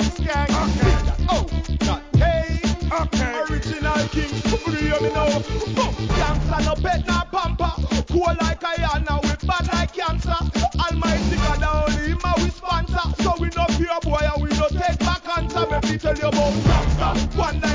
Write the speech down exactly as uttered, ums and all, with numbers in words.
skank. Okay. Oh, not hey. Okay. Original king, free me now. Oh, gangsta no pet na pamper. Cool like iron, now we bad like cancer. Almighty God only him a we sponsor. So we no fear boy and we no take back answer. Let me tell you about gangsta. One